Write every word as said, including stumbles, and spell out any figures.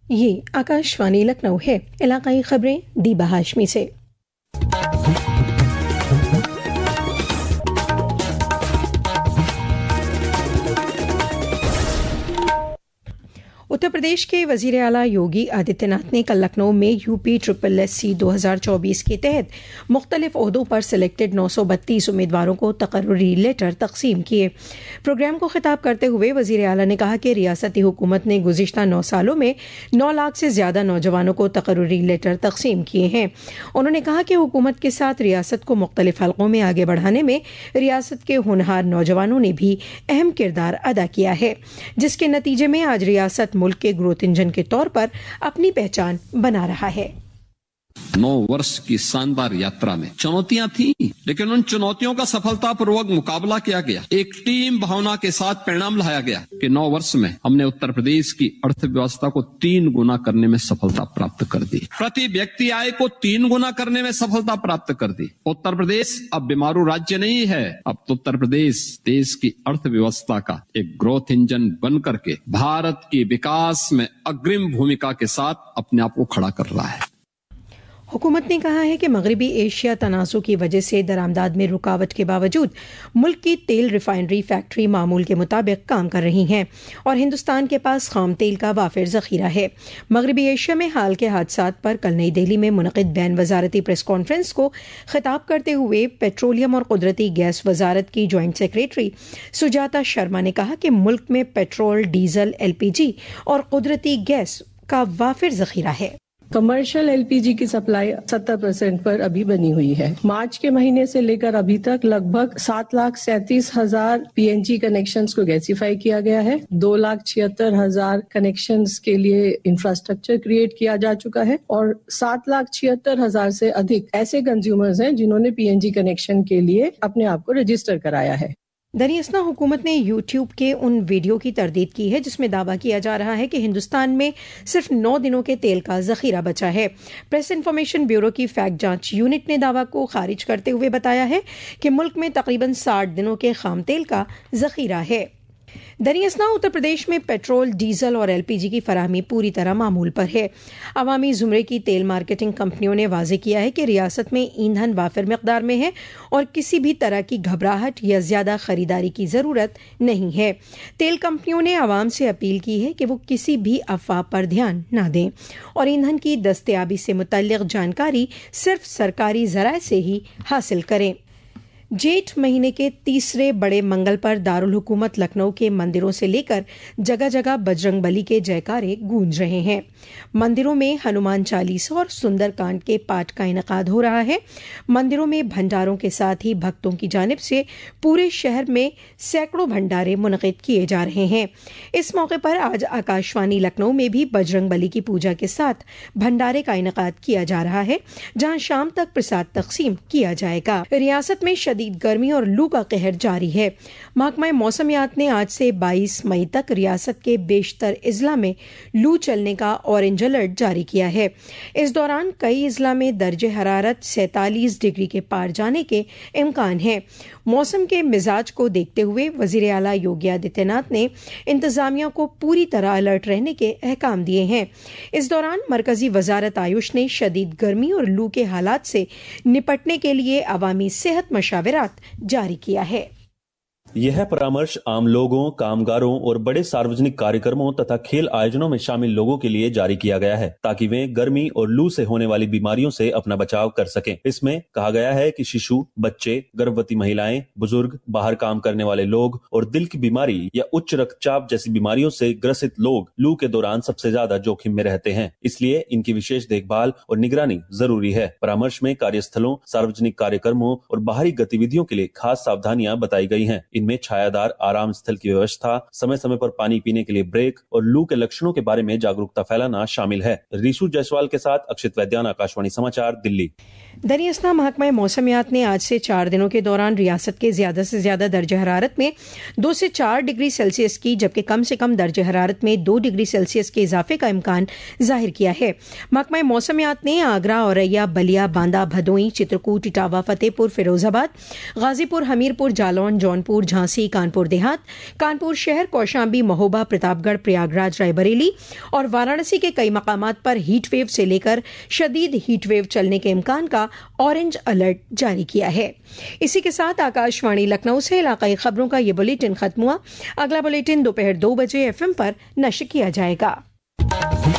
ये आकाशवाणी लखनऊ है। इलाकाई खबरें दीबा हाशमी से। उत्तर प्रदेश के वजीर आला योगी आदित्यनाथ ने कल लखनऊ में यूपी ट्रिपल एस सी दो हज़ार चौबीस के तहत मुख्तलिफ ओहदों पर सिलेक्टेड नौ सौ बत्तीस उम्मीदवारों को तकर्रुरी लेटर तकसीम किए। प्रोग्राम को खिताब करते हुए वजीर आला ने कहा कि रियासती हुकूमत ने गुज़िश्ता नौ सालों में नौ लाख से ज्यादा नौजवानों को तकर्रुरी लेटर तकसीम किए हैं। उन्होंने कहा कि हुकूमत के साथ रियासत को मुख्तलिफ हलकों में आगे बढ़ाने में रियासत के होनहार नौजवानों ने भी अहम किरदार अदा किया है, जिसके नतीजे में आज रियासत मुल्क के ग्रोथ इंजन के तौर पर अपनी पहचान बना रहा है। नौ वर्ष की शानदार यात्रा में चुनौतियां थी, लेकिन उन चुनौतियों का सफलतापूर्वक मुकाबला किया गया। एक टीम भावना के साथ परिणाम लाया गया कि नौ वर्ष में हमने उत्तर प्रदेश की अर्थव्यवस्था को तीन गुना करने में सफलता प्राप्त कर दी, प्रति व्यक्ति आय को तीन गुना करने में सफलता प्राप्त कर दी। उत्तर प्रदेश अब बीमारू राज्य नहीं है, अब तो उत्तर प्रदेश देश की अर्थव्यवस्था का एक ग्रोथ इंजन बन करके भारत की विकास में अग्रिम भूमिका के साथ अपने आप को खड़ा कर रहा है। हुकूमत ने कहा है कि मगरबी एशिया तनाज़ुर की वजह से दरामदाद में रुकावट के बावजूद मुल्क की तेल रिफाइनरी फैक्ट्री मामूल के मुताबिक काम कर रही हैं और हिंदुस्तान के पास खाम तेल का वाफिर ज़ख़ीरा है। मगरबी एशिया में हाल के हादसात पर कल नई दिल्ली में मुनक़िद बैन वजारती प्रेस कॉन्फ्रेंस को खिताब करते हुए पेट्रोलियम और कुदरती गैस वजारत की जॉइंट सेक्रेटरी सुजाता शर्मा ने कहा कि मुल्क में petrol, diesel, L P G और कुदरती गैस का वाफिर ज़ख़ीरा है। कमर्शियल एलपीजी की सप्लाई सत्तर परसेंट पर अभी बनी हुई है। मार्च के महीने से लेकर अभी तक लगभग सात लाख सैंतीस हजार पीएनजी कनेक्शंस को गैसीफाई किया गया है। दो लाख छिहत्तर हजार कनेक्शंस के लिए इंफ्रास्ट्रक्चर क्रिएट किया जा चुका है और सात लाख छिहत्तर हजार से अधिक ऐसे कंज्यूमर्स हैं जिन्होंने पीएनजी कनेक्शन के लिए अपने आप को रजिस्टर कराया है। दरियासना हुकूमत ने यूट्यूब के उन वीडियो की तरदीद की है जिसमें दावा किया जा रहा है कि हिंदुस्तान में सिर्फ नौ दिनों के तेल का जखीरा बचा है। प्रेस इन्फॉर्मेशन ब्यूरो की फैक्ट जांच यूनिट ने दावा को खारिज करते हुए बताया है कि मुल्क में तकरीबन साठ दिनों के खाम तेल का जखीरा है। दरियासना उत्तर प्रदेश में पेट्रोल, डीजल और एलपीजी की फराहमी पूरी तरह मामूल पर है। अवामी जुमरे की तेल मार्केटिंग कंपनियों ने वाजे किया है कि रियासत में ईंधन वाफिर मिकदार में है और किसी भी तरह की घबराहट या ज्यादा खरीदारी की जरूरत नहीं है। तेल कंपनियों ने आवाम से अपील की है कि वो किसी भी अफवाह पर ध्यान न दें और ईंधन की दस्तयाबी से मुतल्लिक जानकारी सिर्फ सरकारी जराए से ही हासिल करें। जेठ महीने के तीसरे बड़े मंगल पर दारुल हुकूमत लखनऊ के मंदिरों से लेकर जगह जगह बजरंग बली के जयकारे गूंज रहे हैं। मंदिरों में हनुमान चालीसा और सुंदरकांड के पाठ का इनेकाद हो रहा है। मंदिरों में भंडारों के साथ ही भक्तों की जानिब से पूरे शहर में सैकड़ों भंडारे मुनक़िद किए जा रहे हैं। इस मौके पर आज आकाशवाणी लखनऊ में भी बजरंग बली की पूजा के साथ भंडारे का इनेकाद किया जा रहा है, जहां शाम तक प्रसाद तकसीम किया जाएगा। रियासत में शदीद गर्मी और लू का कहर जारी है। महकमा मौसमियात ने आज से बाईस मई तक रियासत के बेशतर इजला में लू चलने का ऑरेंज अलर्ट जारी किया है। इस दौरान कई इजला में दर्जे हरारत सैंतालीस डिग्री के पार जाने के इम्कान है। मौसम के मिजाज को देखते हुए वजीर आला योगी आदित्यनाथ ने इंतजामिया को पूरी तरह अलर्ट रहने के अहकाम दिए हैं। इस दौरान मरकजी वजारत आयुष ने शदीद गर्मी और लू के हालात से निपटने के लिए अवामी सेहत मशावरात जारी किया है। यह परामर्श आम लोगों, कामगारों और बड़े सार्वजनिक कार्यक्रमों तथा खेल आयोजनों में शामिल लोगों के लिए जारी किया गया है ताकि वे गर्मी और लू से होने वाली बीमारियों से अपना बचाव कर सकें। इसमें कहा गया है कि शिशु, बच्चे, गर्भवती महिलाएं, बुजुर्ग, बाहर काम करने वाले लोग और दिल की बीमारी या उच्च रक्तचाप जैसी बीमारियों से ग्रसित लोग लू के दौरान सबसे ज्यादा जोखिम में रहते हैं, इसलिए इनकी विशेष देखभाल और निगरानी जरूरी है। परामर्श में कार्यस्थलों, सार्वजनिक कार्यक्रमों और बाहरी गतिविधियों के लिए खास सावधानियां बताई गई हैं। इनमें छायादार आराम स्थल की व्यवस्था, समय समय पर पानी पीने के लिए ब्रेक और लू के लक्षणों के बारे में जागरूकता फैलाना शामिल है। ऋषु जायसवाल के साथ अक्षित वैद्यान, आकाशवाणी समाचार, दिल्ली। दरियासना महकमा मौसमियात ने आज से चार दिनों के दौरान रियासत के ज्यादा से ज्यादा दर्जे हरारत में दो से चार डिग्री सेल्सियस की जबकि कम से कम दर्जे हरारत में दो डिग्री सेल्सियस के इजाफे का इम्कान जाहिर किया है। महकमा मौसमियात ने आगरा, औरैया, बलिया, बांदा, भदोई, चित्रकूट, इटावा, फतेहपुर, फिरोजाबाद, गाजीपुर, हमीरपुर, जालौन, जौनपुर, झांसी, कानपुर देहात, कानपुर शहर, कौशाम्बी, महोबा, प्रतापगढ़, प्रयागराज, रायबरेली और वाराणसी के कई मकामात पर हीट वेव से लेकर शदीद हीट वेव चलने के इम्कान का ऑरेंज अलर्ट जारी किया है। इसी के साथ आकाशवाणी लखनऊ से इलाकाई खबरों का ये बुलेटिन खत्म हुआ। अगला बुलेटिन दोपहर दो बजे एफएम पर नश्र किया जाएगा।